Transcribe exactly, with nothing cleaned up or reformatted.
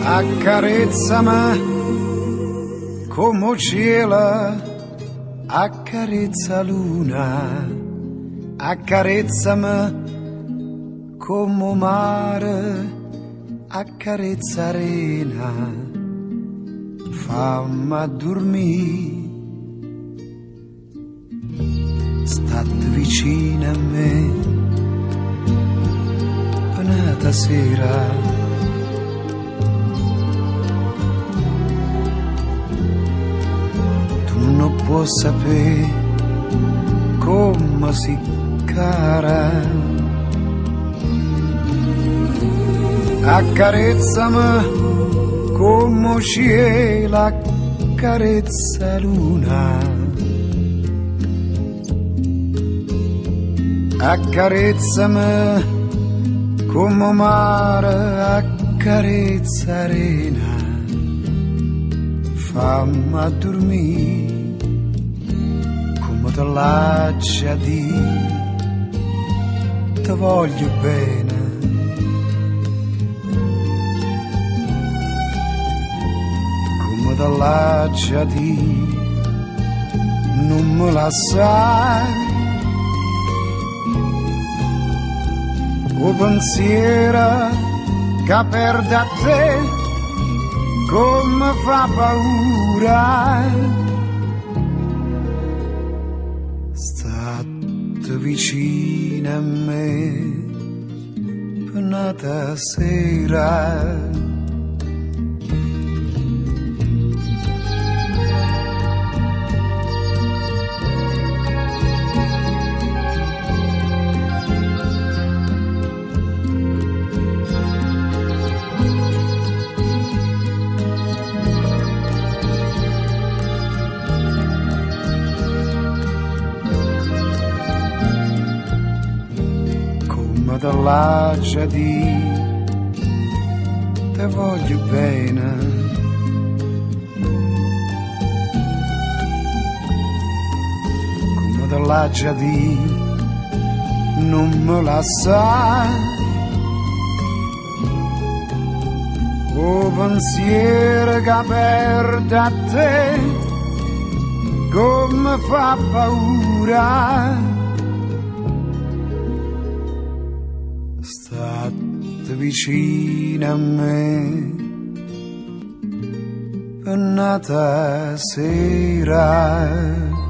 Accarezzami come cielo, accarezza luna, accarezzami come mare, accarezza arena, fammi dormire, state vicino a me, una sera. Non può sapere come si cara. Accarezzami come cielo, accarezza luna, accarezzami come mare, accarezza arena, fammi dormire te lascia di, te voglio bene, come te lascia di, non me la sai, o pensiero che perde a te, come fa paura. State vicino a me per una sera. Come te lascia di, te voglio bene, come te lascia di, non me la sa, o pensiero che perde a te, come fa paura. State vicino a me per una sera.